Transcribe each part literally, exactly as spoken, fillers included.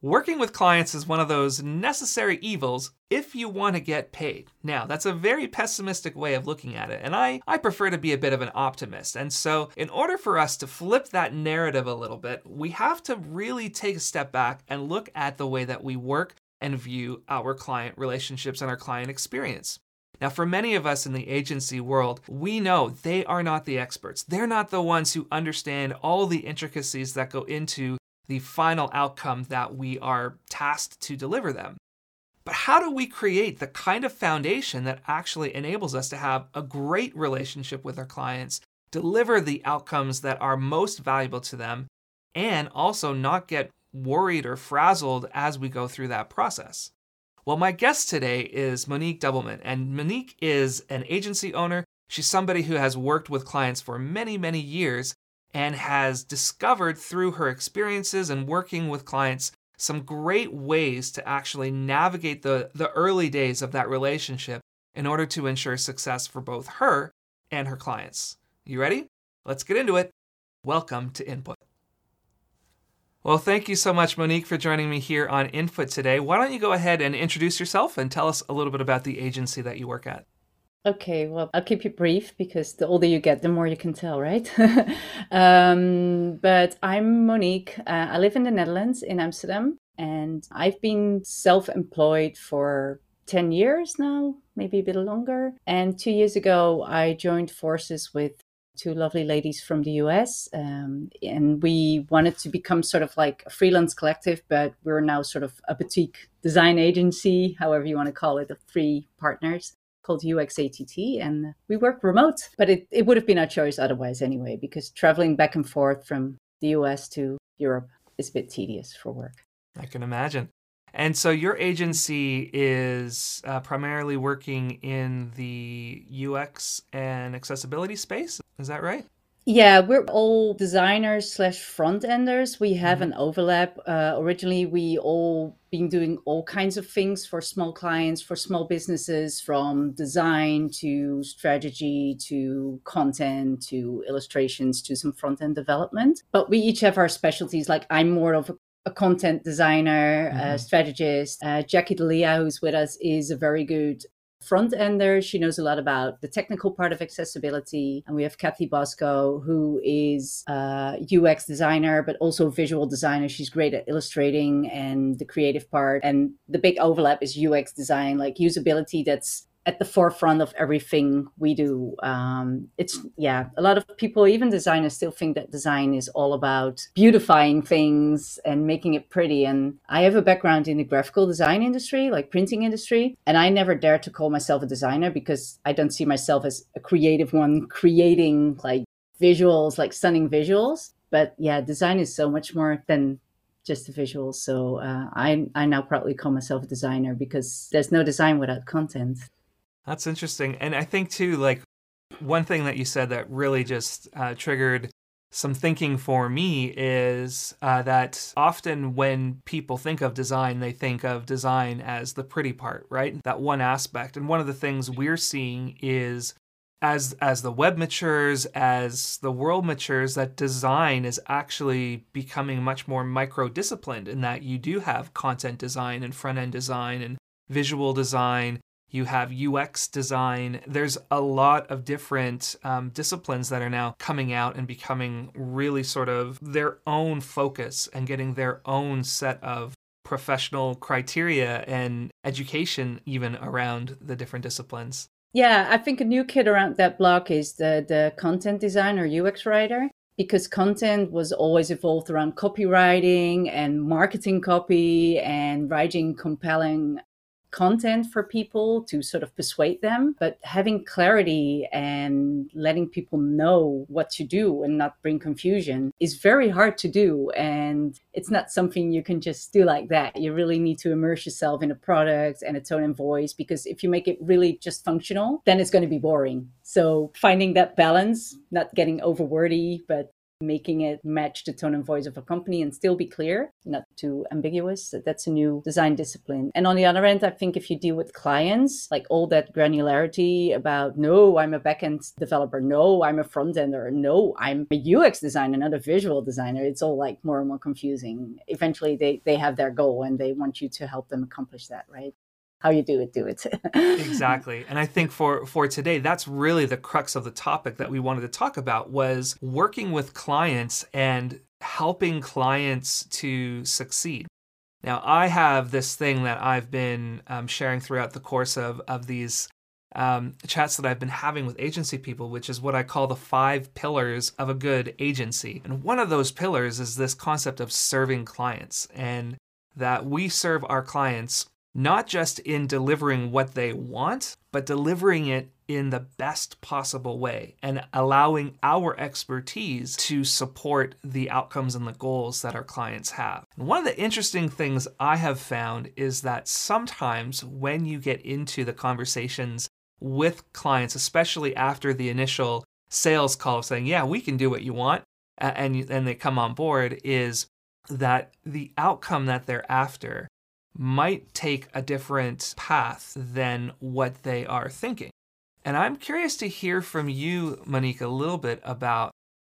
Working with clients is one of those necessary evils if you want to get paid. Now, that's a very pessimistic way of looking at it, and I, I prefer to be a bit of an optimist. And so, in order for us to flip that narrative a little bit, we have to really take a step back and look at the way that we work and view our client relationships and our client experience. Now, for many of us in the agency world, we know they are not the experts. They're not the ones who understand all the intricacies that go into the final outcome that we are tasked to deliver them. But how do we create the kind of foundation that actually enables us to have a great relationship with our clients, deliver the outcomes that are most valuable to them, and also not get worried or frazzled as we go through that process? Well, my guest today is Monique Doubleman, and Monique is an agency owner. She's somebody who has worked with clients for many, many years and has discovered through her experiences and working with clients some great ways to actually navigate the, the early days of that relationship in order to ensure success for both her and her clients. You ready? Let's get into it. Welcome to Input. Well, thank you so much, Monique, for joining me here on Input today. Why don't you go ahead and introduce yourself and tell us a little bit about the agency that you work at? Okay, well, I'll keep it brief because the older you get, the more you can tell, right? um, but I'm Monique. Uh, I live in the Netherlands, in Amsterdam, and I've been self-employed for ten years now, maybe a bit longer. And two years ago, I joined forces with two lovely ladies from the U S, um, and we wanted to become sort of like a freelance collective, but we're now sort of a boutique design agency, however you want to call it, of three partners, called U X A T T, and we work remote. But it, it would have been our choice otherwise anyway, because traveling back and forth from the U S to Europe is a bit tedious for work. I can imagine. And so your agency is uh, primarily working in the U X and accessibility space. Is that right? Yeah, we're all designers slash front enders. We have mm-hmm. an overlap. Uh, originally, we all been doing all kinds of things for small clients, for small businesses, from design to strategy to content to illustrations to some front end development. But we each have our specialties. Like I'm more of a a content designer, mm-hmm. a strategist. Uh, Jackie Delia, who's with us, is a very good front ender. She knows a lot about the technical part of accessibility. And we have Kathy Bosco, who is a U X designer, but also visual designer. She's great at illustrating and the creative part. And the big overlap is U X design, like usability that's at the forefront of everything we do. Um, it's, yeah, a lot of people, even designers, still think that design is all about beautifying things and making it pretty. And I have a background in the graphical design industry, like printing industry. And I never dare to call myself a designer because I don't see myself as a creative one, creating like visuals, like stunning visuals. But yeah, design is so much more than just the visuals. So uh, I, I now proudly call myself a designer because there's no design without content. That's interesting. And I think, too, like one thing that you said that really just uh, triggered some thinking for me is uh, that often when people think of design, they think of design as the pretty part, right? That one aspect. And one of the things we're seeing is as as the web matures, as the world matures, that design is actually becoming much more micro-disciplined in that you do have content design and front-end design and visual design. You have U X design. There's a lot of different um, disciplines that are now coming out and becoming really sort of their own focus and getting their own set of professional criteria and education even around the different disciplines. Yeah, I think a new kid around that block is the, the content designer, U X writer, because content was always evolved around copywriting and marketing copy and writing compelling content for people to sort of persuade them, but having clarity and letting people know what to do and not bring confusion is very hard to do. And it's not something you can just do like that. You really need to immerse yourself in a product and a tone and voice, because if you make it really just functional, then it's going to be boring. So finding that balance, not getting over wordy, but making it match the tone and voice of a company and still be clear, not too ambiguous. That's a new design discipline. And on the other end, I think if you deal with clients, like all that granularity about, no, I'm a backend developer, no, I'm a front ender, no, I'm a U X designer, not a visual designer. It's all like more and more confusing. Eventually they, they have their goal and they want you to help them accomplish that, right? How you do it, do it. Exactly. And I think for, for today, that's really the crux of the topic that we wanted to talk about, was working with clients and helping clients to succeed. Now, I have this thing that I've been um, sharing throughout the course of, of these um, chats that I've been having with agency people, which is what I call the five pillars of a good agency. And one of those pillars is this concept of serving clients, and that we serve our clients not just in delivering what they want, but delivering it in the best possible way and allowing our expertise to support the outcomes and the goals that our clients have. And one of the interesting things I have found is that sometimes when you get into the conversations with clients, especially after the initial sales call saying, yeah, we can do what you want, and, and they come on board, is that the outcome that they're after might take a different path than what they are thinking. And I'm curious to hear from you, Monique, a little bit about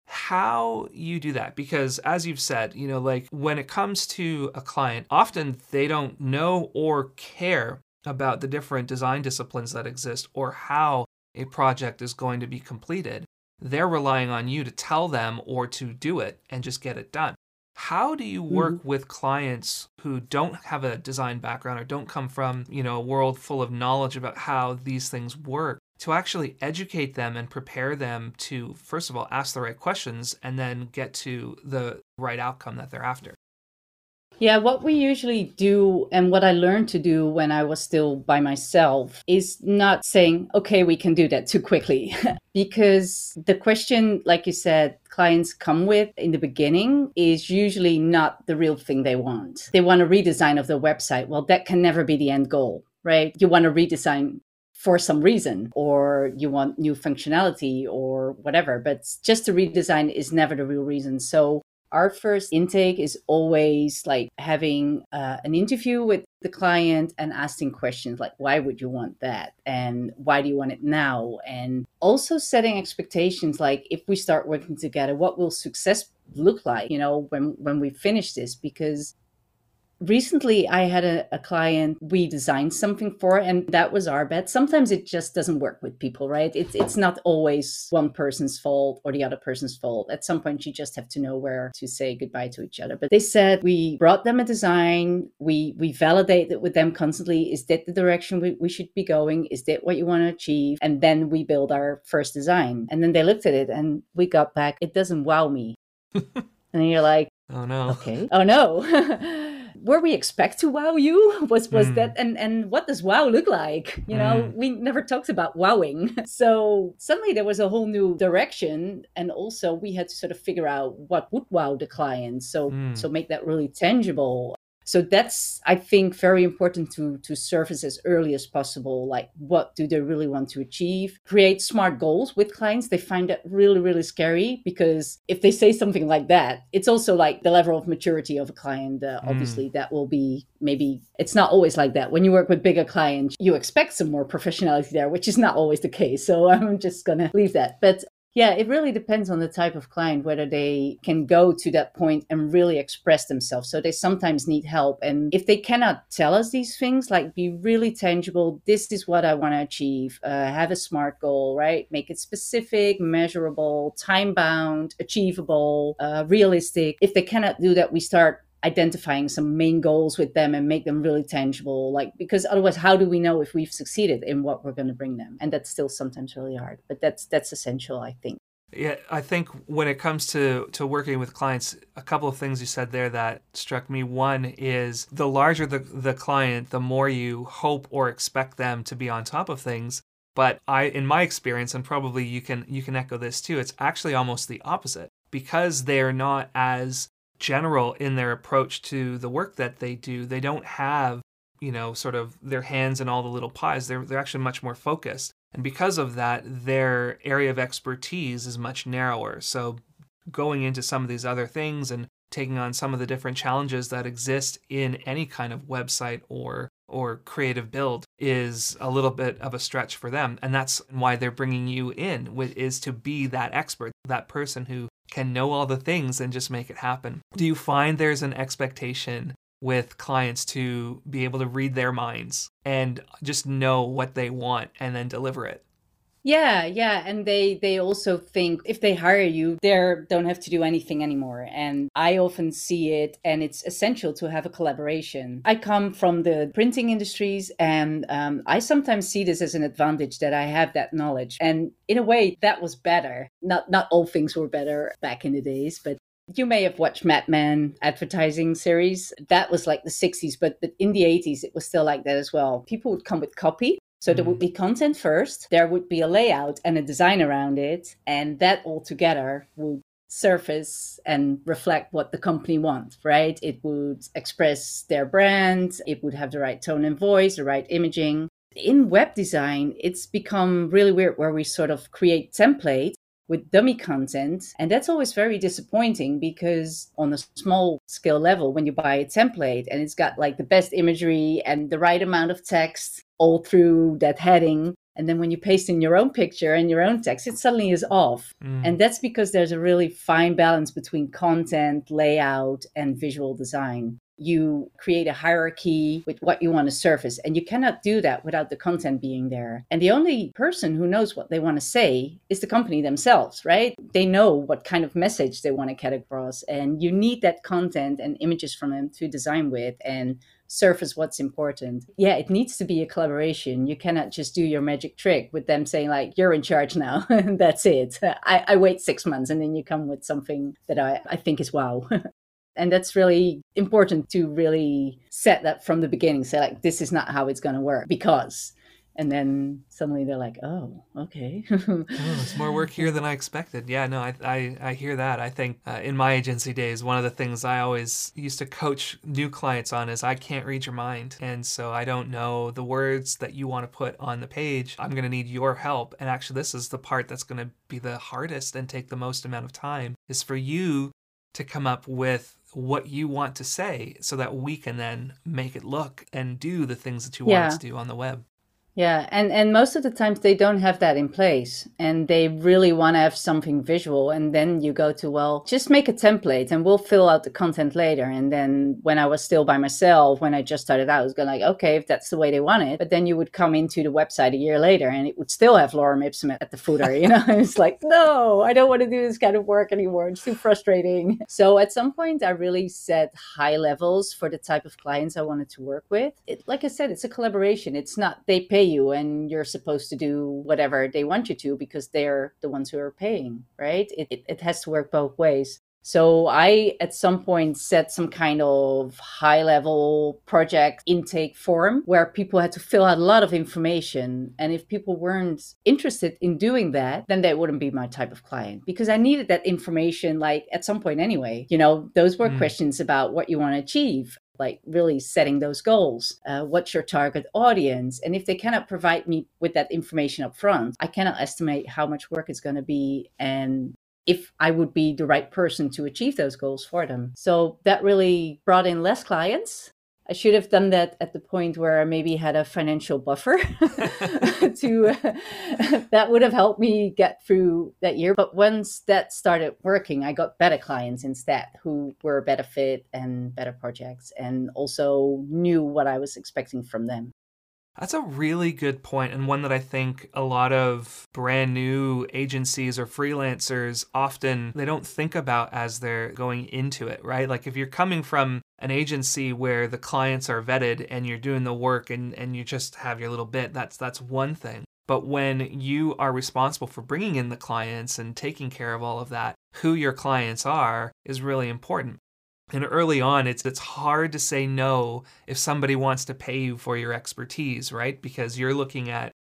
how you do that. Because as you've said, you know, like when it comes to a client, often they don't know or care about the different design disciplines that exist or how a project is going to be completed. They're relying on you to tell them or to do it and just get it done. How do you work mm-hmm. with clients who don't have a design background or don't come from, you know, a world full of knowledge about how these things work, to actually educate them and prepare them to, first of all, ask the right questions and then get to the right outcome that they're after? Yeah, what we usually do and what I learned to do when I was still by myself is not saying, okay, we can do that too quickly. Because the question, like you said, clients come with in the beginning is usually not the real thing they want. They want a redesign of their website. Well, that can never be the end goal, right? You want to redesign for some reason, or you want new functionality or whatever, but just a redesign is never the real reason. So our first intake is always like having uh, an interview with the client and asking questions like, why would you want that? And why do you want it now? And also setting expectations like, if we start working together, what will success look like, you know, when, when we finish this? Because recently, I had a, a client we designed something for, and that was our bet. Sometimes it just doesn't work with people, right? It's it's not always one person's fault or the other person's fault. At some point, you just have to know where to say goodbye to each other. But they said we brought them a design. We we validate it with them constantly. Is that the direction we, we should be going? Is that what you want to achieve? And then we build our first design. And then they looked at it and we got back, it doesn't wow me. And you're like, oh no. Okay. Oh no. Were we expect to wow you? Was was mm. that and and what does wow look like? You know, mm. we never talked about wowing. So suddenly there was a whole new direction, and also we had to sort of figure out what would wow the client. So mm. so make that really tangible. So that's, I think, very important to, to surface as early as possible. Like, what do they really want to achieve? Create smart goals with clients. They find that really, really scary because if they say something like that, it's also like the level of maturity of a client. Uh, obviously, mm. that will be maybe, it's not always like that. When you work with bigger clients, you expect some more professionality there, which is not always the case. So I'm just going to leave that. But yeah, it really depends on the type of client, whether they can go to that point and really express themselves. So they sometimes need help. And if they cannot tell us these things, like be really tangible, this is what I want to achieve, uh, have a SMART goal, right? Make it specific, measurable, time-bound, achievable, uh, realistic. If they cannot do that, we start identifying some main goals with them and make them really tangible, like, because otherwise how do we know if we've succeeded in what we're going to bring them? And that's still sometimes really hard, but that's that's essential, I think. Yeah, I think when it comes to to working with clients, a couple of things you said there that struck me. One is the larger the the client, the more you hope or expect them to be on top of things. But I, in my experience, and probably you can you can echo this too, it's actually almost the opposite, because they're not as general in their approach to the work that they do. They don't have, you know, sort of their hands in all the little pies. They're they're actually much more focused. And because of that, their area of expertise is much narrower. So going into some of these other things and taking on some of the different challenges that exist in any kind of website or or creative build is a little bit of a stretch for them. And that's why they're bringing you in, is to be that expert, that person who can know all the things and just make it happen. Do you find there's an expectation with clients to be able to read their minds and just know what they want and then deliver it? Yeah, yeah. And they, they also think if they hire you, they don't have to do anything anymore. And I often see it, and it's essential to have a collaboration. I come from the printing industries, and um, I sometimes see this as an advantage that I have that knowledge. And in a way, that was better. Not, not all things were better back in the days, but you may have watched Mad Men advertising series. That was like the sixties, but, but in the eighties, it was still like that as well. People would come with copy. So there would be content first, there would be a layout and a design around it, and that all together would surface and reflect what the company wants, right? It would express their brand, it would have the right tone and voice, the right imaging. In web design, it's become really weird where we sort of create templates with dummy content. And that's always very disappointing because on a small scale level, when you buy a template and it's got like the best imagery and the right amount of text all through that heading, and then when you paste in your own picture and your own text, it suddenly is off. Mm. And that's because there's a really fine balance between content, layout, and visual design. You create a hierarchy with what you want to surface, and you cannot do that without the content being there. And the only person who knows what they want to say is the company themselves, right? They know what kind of message they want to get across, and you need that content and images from them to design with and surface what's important. Yeah, it needs to be a collaboration. You cannot just do your magic trick with them saying like, you're in charge now, and that's it. I, I wait six months and then you come with something that I, I think is wow. And that's really important to really set that from the beginning. Say like, this is not how it's going to work because, and then suddenly they're like, oh, okay. Oh, there's more work here than I expected. Yeah, no, I I, I hear that. I think uh, in my agency days, one of the things I always used to coach new clients on is I can't read your mind. And so I don't know the words that you want to put on the page. I'm going to need your help. And actually, this is the part that's going to be the hardest and take the most amount of time is for you to come up with what you want to say so that we can then make it look and do the things that you yeah. want us to do on the web. Yeah, and, and most of the times they don't have that in place and they really want to have something visual. And then you go to, well, just make a template and we'll fill out the content later. And then when I was still by myself, when I just started out, I was going like, okay, if that's the way they want it. But then you would come into the website a year later and it would still have Lorem Ipsum at the footer, you know? It's like, no, I don't want to do this kind of work anymore. It's too frustrating. So at some point, I really set high levels for the type of clients I wanted to work with. It, like I said, it's a collaboration. It's not they pay you and you're supposed to do whatever they want you to because they're the ones who are paying, right? It, it, it has to work both ways. So I, at some point, set some kind of high-level project intake form where people had to fill out a lot of information. And if people weren't interested in doing that, then they wouldn't be my type of client because I needed that information like at some point anyway. You know, those were mm. questions about what you want to achieve. Like really setting those goals. Uh, what's your target audience? And if they cannot provide me with that information up front, I cannot estimate how much work it's going to be and if I would be the right person to achieve those goals for them. So that really brought in less clients. I should have done that at the point where I maybe had a financial buffer to uh, that would have helped me get through that year. But once that started working, I got better clients instead who were a better fit and better projects and also knew what I was expecting from them. That's a really good point, and one that I think a lot of brand new agencies or freelancers often, they don't think about as they're going into it, right? Like if you're coming from an agency where the clients are vetted and you're doing the work and, and you just have your little bit, that's that's one thing. But when you are responsible for bringing in the clients and taking care of all of that, who your clients are is really important. And early on, it's it's hard to say no if somebody wants to pay you for your expertise, right? Because you're looking at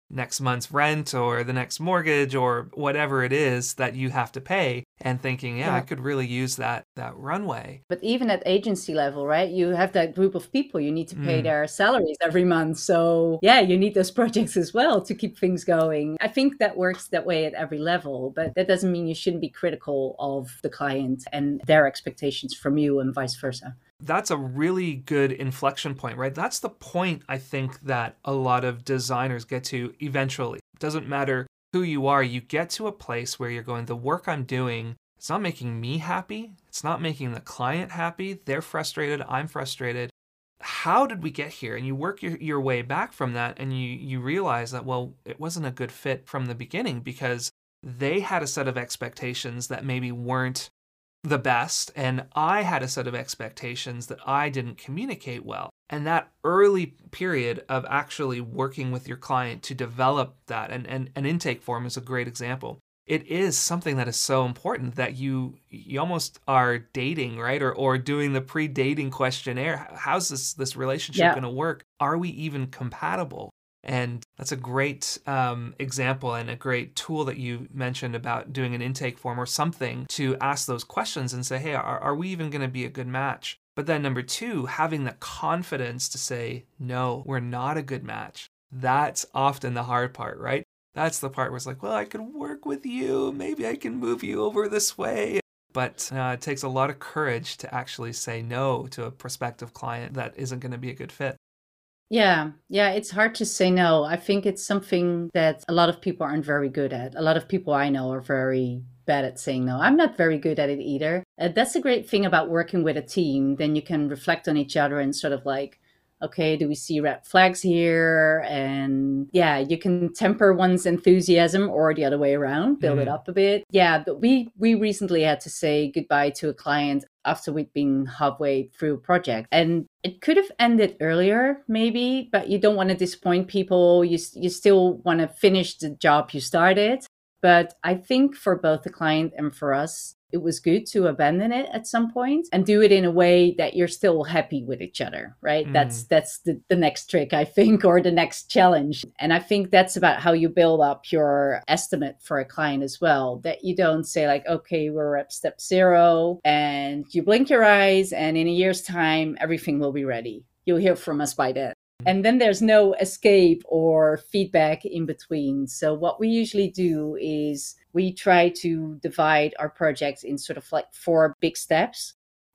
next month's rent or the next mortgage or whatever it is that you have to pay, and thinking, yeah, Yeah. I could really use that that runway. But even at agency level, right? You have that group of people, you need to pay Mm. their salaries every month. So yeah, you need those projects as well to keep things going. I think that works that way at every level, but that doesn't mean you shouldn't be critical of the client and their expectations from you and vice versa. That's a really good inflection point, right? That's the point I think that a lot of designers get to eventually. It doesn't matter who you are, you get to a place where you're going, the work I'm doing, it's not making me happy. It's not making the client happy. They're frustrated. I'm frustrated. How did we get here? And you work your, your way back from that, and you, you realize that, well, it wasn't a good fit from the beginning because they had a set of expectations that maybe weren't the best, and I had a set of expectations that I didn't communicate well. And that early period of actually working with your client to develop that, and, and an intake form is a great example. It is something that is so important that you you almost are dating, right? Or or doing the pre-dating questionnaire. How's this this relationship Yeah. going to work? Are we even compatible? And that's a great um, example and a great tool that you mentioned about doing an intake form or something to ask those questions and say, hey, are, are we even going to be a good match? But then number two, having the confidence to say, no, we're not a good match. That's often the hard part, right? That's the part where it's like, well, I could work with you. Maybe I can move you over this way. But uh, it takes a lot of courage to actually say no to a prospective client that isn't going to be a good fit. Yeah, yeah, it's hard to say no. I think it's something that a lot of people aren't very good at. A lot of people I know are very bad at saying no. I'm not very good at it either. Uh, that's a great thing about working with a team. Then you can reflect on each other and sort of like, okay, do we see red flags here? And yeah, you can temper one's enthusiasm or the other way around, build it Mhm. up a bit. Yeah, but we we recently had to say goodbye to a client after we'd been halfway through a project. And it could have ended earlier, maybe, but you don't want to disappoint people. You, you still want to finish the job you started. But I think for both the client and for us, it was good to abandon it at some point and do it in a way that you're still happy with each other, right? Mm. That's that's the, the next trick, I think, or the next challenge. And I think that's about how you build up your estimate for a client as well, that you don't say like, okay, we're at step zero and you blink your eyes and in a year's time, everything will be ready. You'll hear from us by then. And then there's no escape or feedback in between. So what we usually do is we try to divide our projects in sort of like four big steps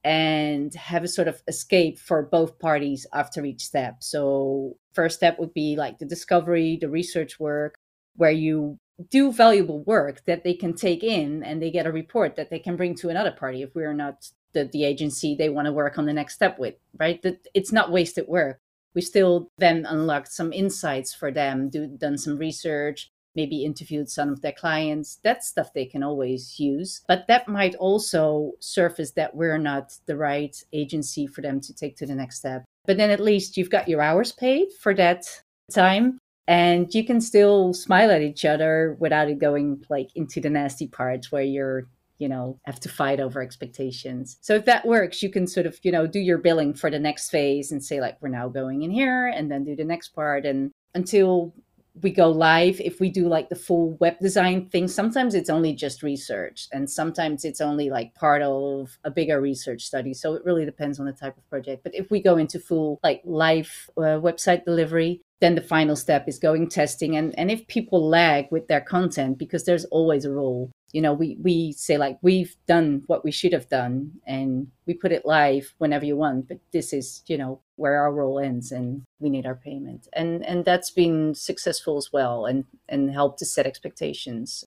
and have a sort of escape for both parties after each step. So first step would be like the discovery, the research work, where you do valuable work that they can take in and they get a report that they can bring to another party if we're not the, the agency they want to work on the next step with, right? That it's not wasted work. We still then unlocked some insights for them, do, done some research, maybe interviewed some of their clients. That's stuff they can always use. But that might also surface that we're not the right agency for them to take to the next step. But then at least you've got your hours paid for that time. And you can still smile at each other without it going like into the nasty parts where you're you know, have to fight over expectations. So if that works, you can sort of, you know, do your billing for the next phase and say like, we're now going in here and then do the next part. And until we go live, if we do like the full web design thing, sometimes it's only just research and sometimes it's only like part of a bigger research study. So it really depends on the type of project. But if we go into full like live uh, website delivery, then the final step is going testing. And, and if people lag with their content, because there's always a rule, you know, we, we say like, we've done what we should have done and we put it live whenever you want, but this is, you know, where our role ends and we need our payment. And, and that's been successful as well and, and helped to set expectations.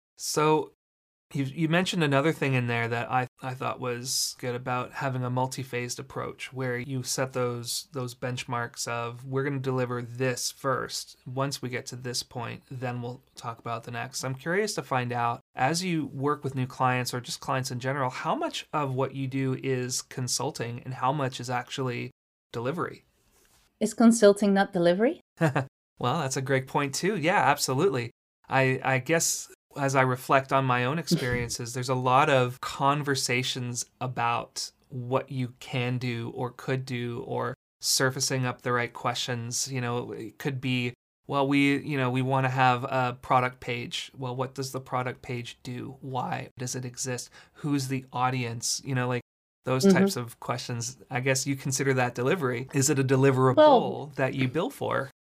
So you you mentioned another thing in there that I, I thought was good about having a multi-phased approach where you set those those benchmarks of we're going to deliver this first. Once we get to this point, then we'll talk about the next. I'm curious to find out, as you work with new clients or just clients in general, how much of what you do is consulting and how much is actually delivery? Is consulting not delivery? Well, that's a great point too. Yeah, absolutely. I I guess as I reflect on my own experiences, there's a lot of conversations about what you can do or could do or surfacing up the right questions. You know, it could be well, we, you know, we want to have a product page. Well, what does the product page do? Why does it exist? Who's the audience? You know, like those hmm types of questions. I guess you consider that delivery. Is it a Well, deliverable that you bill for?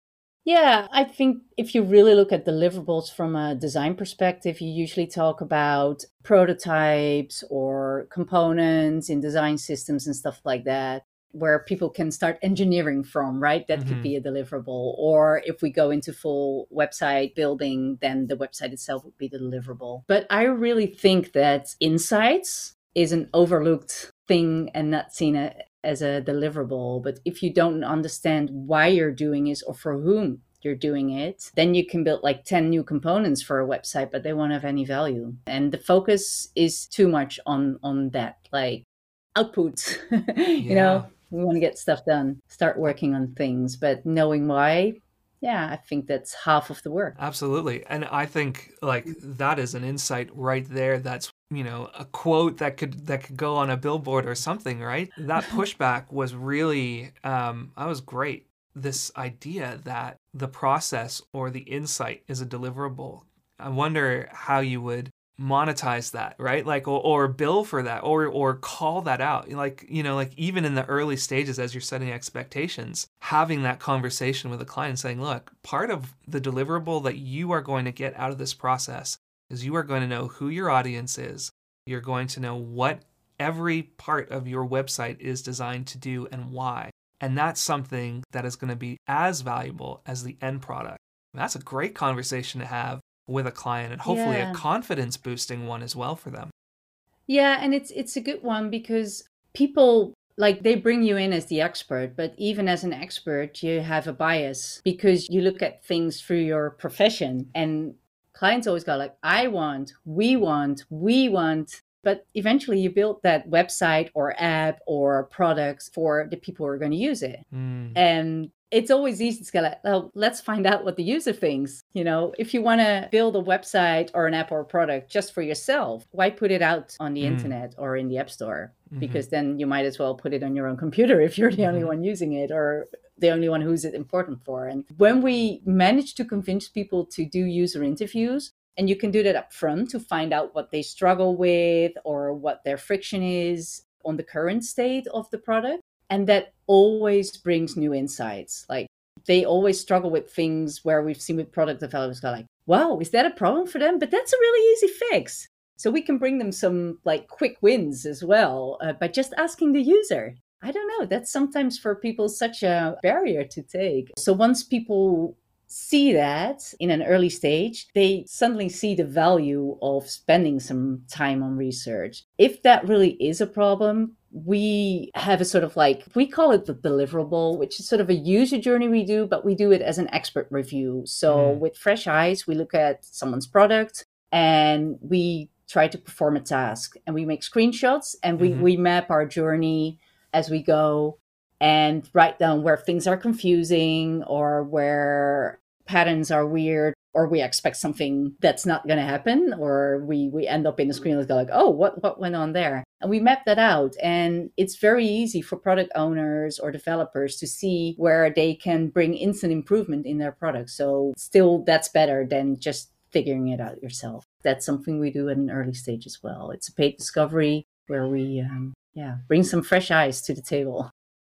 yeah, I think if you really look at deliverables from a design perspective, you usually talk about prototypes or components in design systems and stuff like that, where people can start engineering from, right? That could Mm-hmm. be a deliverable. Or if we go into full website building, then the website itself would be the deliverable. But I really think that insights is an overlooked thing and not seen a, as a deliverable. But if you don't understand why you're doing it or for whom you're doing it, then you can build like ten new components for a website, but they won't have any value. And the focus is too much on on that, like output. you Yeah. know, we want to get stuff done, start working on things, but knowing why, yeah, I think that's half of the work. Absolutely. And I think like that is an insight right there that's, you know, a quote that could that could go on a billboard or something, right? That pushback was really um that was great. This idea that the process or the insight is a deliverable. I wonder how you would monetize that, right? Like or, or bill for that or or call that out. Like, you know, like even in the early stages as you're setting expectations, having that conversation with a client saying, look, part of the deliverable that you are going to get out of this process is you are going to know who your audience is. You're going to know what every part of your website is designed to do and why. And that's something that is going to be as valuable as the end product. That's a great conversation to have with a client and hopefully a Yeah. confidence boosting one as well for them. Yeah, and it's it's a good one because people like they bring you in as the expert, but even as an expert, you have a bias because you look at things through your profession and clients always go like, I want, we want, we want. But eventually you build that website or app or products for the people who are going to use it. Mm, And it's always easy to go like, oh, let's find out what the user thinks. You know, if you want to build a website or an app or a product just for yourself, why put it out on the mm, internet or in the app store? mhm, Because then you might as well put it on your own computer if you're the only mhm. one using it or the only one who's it important for. And when we manage to convince people to do user interviews, and you can do that up front to find out what they struggle with or what their friction is on the current state of the product. And that always brings new insights. Like they always struggle with things where we've seen with product developers go like, wow, is that a problem for them? But that's a really easy fix. So we can bring them some like quick wins as well uh, by just asking the user. I don't know. That's sometimes for people such a barrier to take. So once people see that in an early stage, they suddenly see the value of spending some time on research. If that really is a problem, we have a sort of like, we call it the deliverable, which is sort of a user journey we do, but we do it as an expert review. So Mm. with fresh eyes, we look at someone's product and we try to perform a task and we make screenshots and we, Mhm. we map our journey as we go and write down where things are confusing or where patterns are weird or we expect something that's not going to happen or we we end up in a screen that's go like, oh, what what went on there? And we map that out. And it's very easy for product owners or developers to see where they can bring instant improvement in their product. So still, that's better than just figuring it out yourself. That's something we do at an early stage as well. It's a paid discovery where we um, yeah bring some fresh eyes to the table.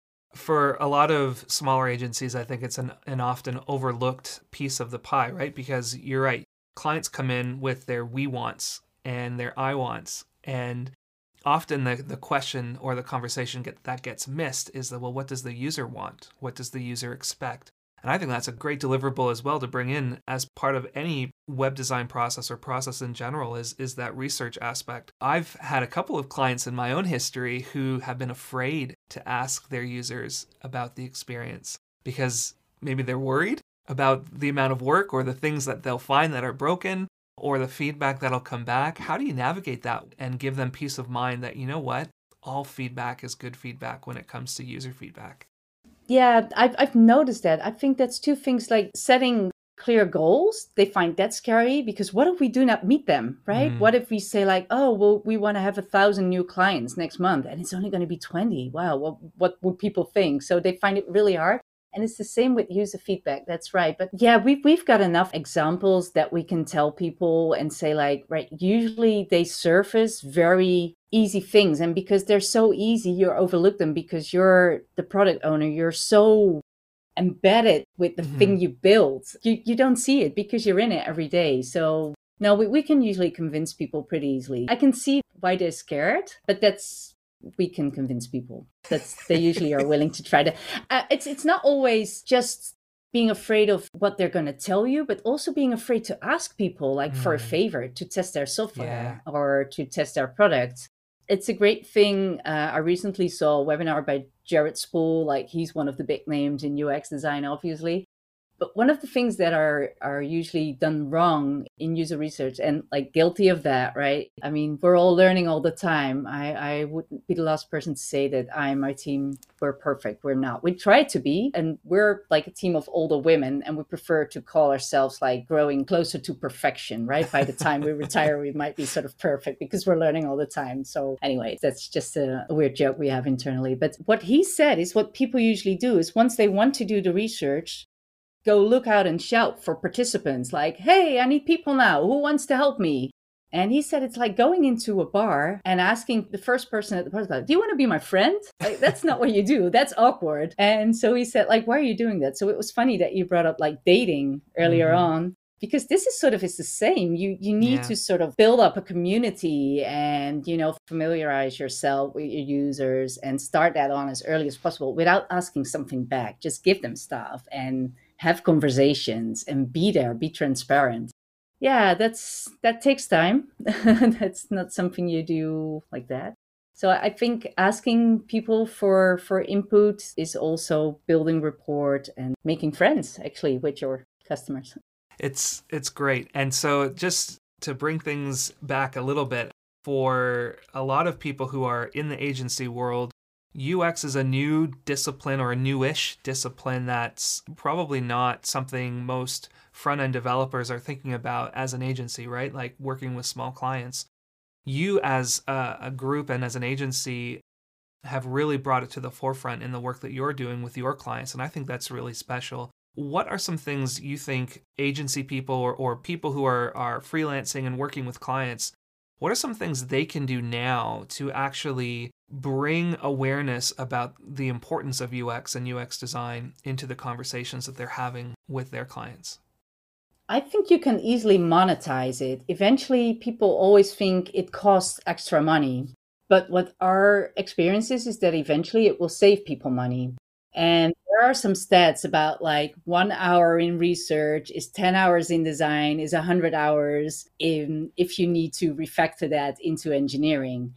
For a lot of smaller agencies, I think it's an, an often overlooked piece of the pie, right? Because you're right. Clients come in with their we wants and their I wants. And often the, the question or the conversation get, that gets missed is that, well, what does the user want? What does the user expect? And I think that's a great deliverable as well to bring in as part of any web design process or process in general is, is that research aspect. I've had a couple of clients in my own history who have been afraid to ask their users about the experience because maybe they're worried about the amount of work or the things that they'll find that are broken or the feedback that'll come back. How do you navigate that and give them peace of mind that, you know what, all feedback is good feedback when it comes to user feedback? Yeah, I've, I've noticed that. I think that's two things like setting clear goals. They find that scary because what if we do not meet them, right? Mm. What if we say like, oh, well, we want to have a thousand new clients next month and it's only going to be twenty. Wow, what, what would people think? So they find it really hard. And it's the same with user feedback. That's right. But yeah, we've, we've got enough examples that we can tell people and say like, right, usually they surface very easy things. And because they're so easy, you overlook them because you're the product owner. You're so embedded with the mm-hmm. thing you build. You, you don't see it because you're in it every day. So no, we, we can usually convince people pretty easily. I can see why they're scared, but that's, we can convince people. That's, they usually are willing to try to, uh, it's, it's not always just being afraid of what they're going to tell you, but also being afraid to ask people like mm. for a favor to test their software yeah. or to test their product. It's a great thing. Uh, I recently saw a webinar by Jared Spool. Like he's one of the big names in U X design, obviously. But one of the things that are are usually done wrong in user research, and like guilty of that, right? I mean, we're all learning all the time. I, I wouldn't be the last person to say that I and my team, we're perfect. We're not. We try to be, and we're like a team of older women, and we prefer to call ourselves like growing closer to perfection, right? By the time we retire, we might be sort of perfect because we're learning all the time. So anyway, that's just a, a weird joke we have internally. But what he said is what people usually do is once they want to do the research, go look out and shout for participants like, hey, I need people now. Who wants to help me? And he said it's like going into a bar and asking the first person at the bar, do you want to be my friend? Like, that's not what you do. That's awkward. And so he said, like, why are you doing that? So it was funny that you brought up like dating earlier mm-hmm. on, because this is sort of is the same. You you need yeah. to sort of build up a community and, you know, familiarize yourself with your users and start that on as early as possible without asking something back. Just give them stuff and have conversations and be there, be transparent. Yeah, that's that takes time. That's not something you do like that. So I think asking people for for input is also building rapport and making friends actually with your customers. It's it's great. And so just to bring things back a little bit, for a lot of people who are in the agency world, U X is a new discipline or a newish discipline that's probably not something most front-end developers are thinking about as an agency, right? Like working with small clients. You as a, a group and as an agency have really brought it to the forefront in the work that you're doing with your clients, and I think that's really special. What are some things you think agency people or, or people who are, are freelancing and working with clients, what are some things they can do now to actually bring awareness about the importance of U X and U X design into the conversations that they're having with their clients? I think you can easily monetize it. Eventually, people always think it costs extra money. But what our experience is, is that eventually it will save people money. And there are some stats about like one hour in research is ten hours in design, is one hundred hours in if you need to refactor that into engineering.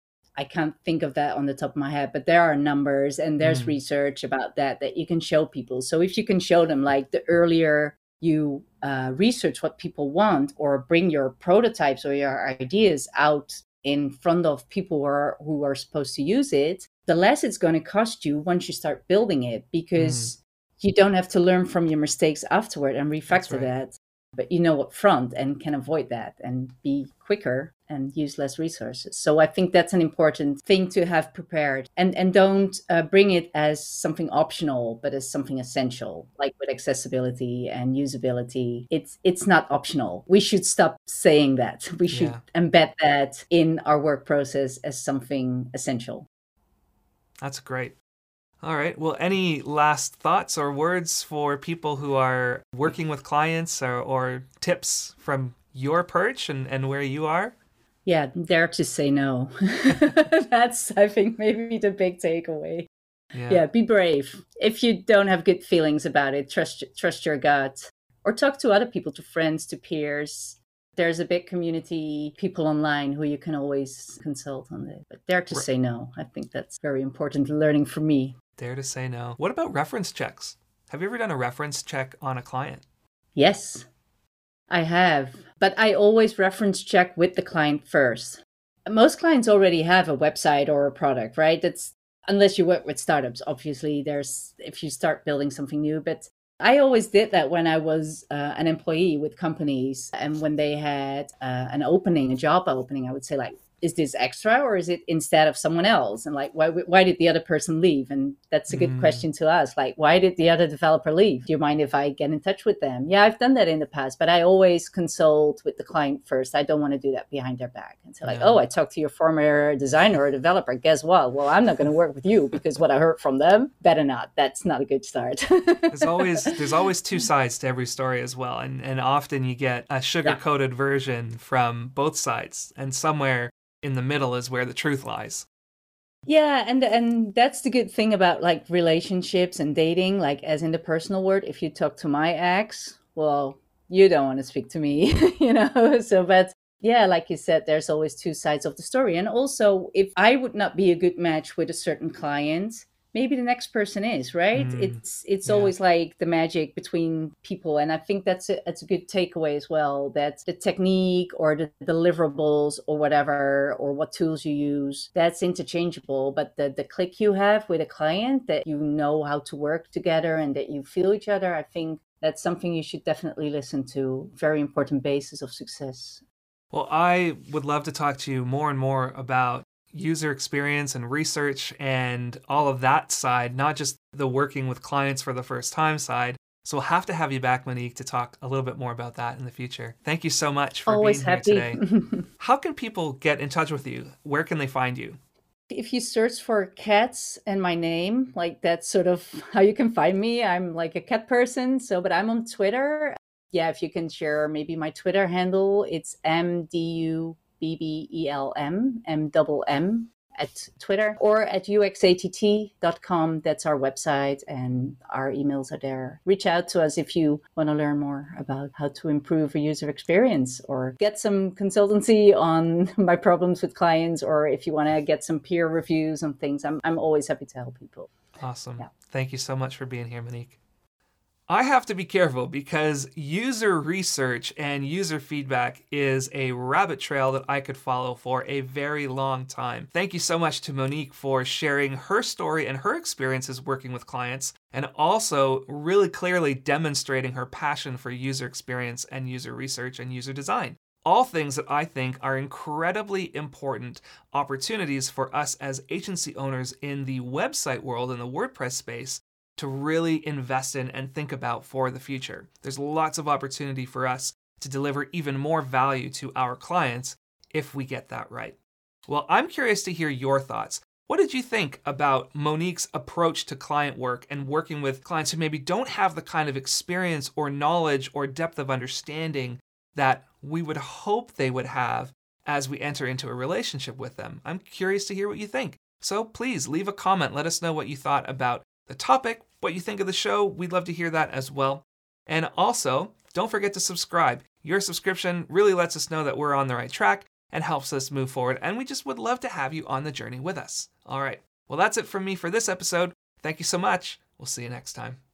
I can't think of that on the top of my head, but there are numbers and there's mm. research about that that you can show people. So if you can show them like the earlier you uh, research what people want or bring your prototypes or your ideas out in front of people who are, who are supposed to use it, the less it's going to cost you once you start building it, because mm. you don't have to learn from your mistakes afterward and refactor right. that. But you know up front and can avoid that and be quicker and use less resources. So I think that's an important thing to have prepared. And and don't uh, bring it as something optional, but as something essential, like with accessibility and usability. It's it's not optional. We should stop saying that. We should yeah. embed that in our work process as something essential. That's great. All right. Well, any last thoughts or words for people who are working with clients or, or tips from your perch and, and where you are? Yeah, dare to say no. That's, I think, maybe the big takeaway. Yeah. yeah, be brave. If you don't have good feelings about it, trust trust your gut. Or talk to other people, to friends, to peers. There's a big community, people online who you can always consult on it. But dare to right. say no. I think that's very important learning for me. Dare to say no. What about reference checks? Have you ever done a reference check on a client? Yes, I have. But I always reference check with the client first. Most clients already have a website or a product, right? That's unless you work with startups. Obviously, there's if you start building something new. But I always did that when I was uh, an employee with companies. And when they had uh, an opening, a job opening, I would say like, is this extra or is it instead of someone else? And like, why why did the other person leave? And that's a good mm. question to ask. Like, why did the other developer leave? Do you mind if I get in touch with them? Yeah, I've done that in the past, but I always consult with the client first. I don't want to do that behind their back. And so like, yeah. oh, I talked to your former designer or developer. Guess what? Well, I'm not going to work with you because what I heard from them, better not. That's not a good start. there's always there's always two sides to every story as well. And and often you get a sugar-coated yeah. version from both sides. And somewhere in the middle is where the truth lies. Yeah, and and that's the good thing about like relationships and dating, like as in the personal world. If you talk to my ex, well, you don't want to speak to me, you know? So, but yeah, like you said, there's always two sides of the story. And also, if I would not be a good match with a certain client, maybe the next person is, right? Mm, it's it's yeah. always like the magic between people. And I think that's a, that's a good takeaway as well, that the technique or the deliverables or whatever, or what tools you use, that's interchangeable. But the, the click you have with a client, that you know how to work together and that you feel each other, I think that's something you should definitely listen to. Very important basis of success. Well, I would love to talk to you more and more about user experience and research and all of that side, not just the working with clients for the first time side. So we'll have to have you back, Monique, to talk a little bit more about that in the future. Thank you so much for Always being happy. here today. How can people get in touch with you? Where can they find you? If you search for cats and my name, like that's sort of how you can find me. I'm like a cat person. So, but I'm on Twitter. Yeah, if you can share maybe my Twitter handle, it's M D U B B E L M, M double M at Twitter, or at U X A T T dot com. That's our website and our emails are there. Reach out to us if you want to learn more about how to improve a user experience or get some consultancy on my problems with clients, or if you want to get some peer reviews on things. I'm, I'm always happy to help people. Awesome. Yeah. Thank you so much for being here, Monique. I have to be careful because user research and user feedback is a rabbit trail that I could follow for a very long time. Thank you so much to Monique for sharing her story and her experiences working with clients, and also really clearly demonstrating her passion for user experience and user research and user design. All things that I think are incredibly important opportunities for us as agency owners in the website world, in the WordPress space, to really invest in and think about for the future. There's lots of opportunity for us to deliver even more value to our clients if we get that right. Well, I'm curious to hear your thoughts. What did you think about Monique's approach to client work and working with clients who maybe don't have the kind of experience or knowledge or depth of understanding that we would hope they would have as we enter into a relationship with them? I'm curious to hear what you think. So please leave a comment. Let us know what you thought about the topic, what you think of the show. We'd love to hear that as well. And also, don't forget to subscribe. Your subscription really lets us know that we're on the right track and helps us move forward. And we just would love to have you on the journey with us. All right. Well, that's it from me for this episode. Thank you so much. We'll see you next time.